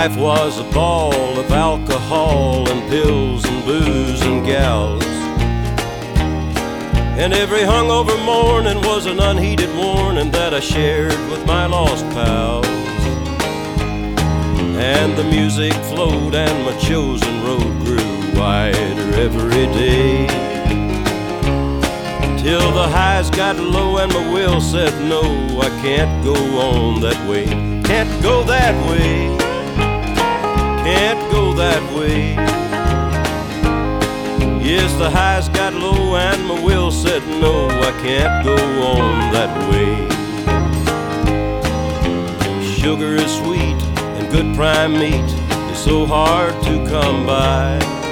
Life was a ball of alcohol and pills and booze and gals, and every hungover morning was an unheeded warning that I shared with my lost pals. And the music flowed and my chosen road grew wider every day, till the highs got low and my will said no, I can't go on that way. Can't go that way. Can't go that way. Yes, the highs got low and my will said no, I can't go on that way. Sugar is sweet and good prime meat is so hard to come by,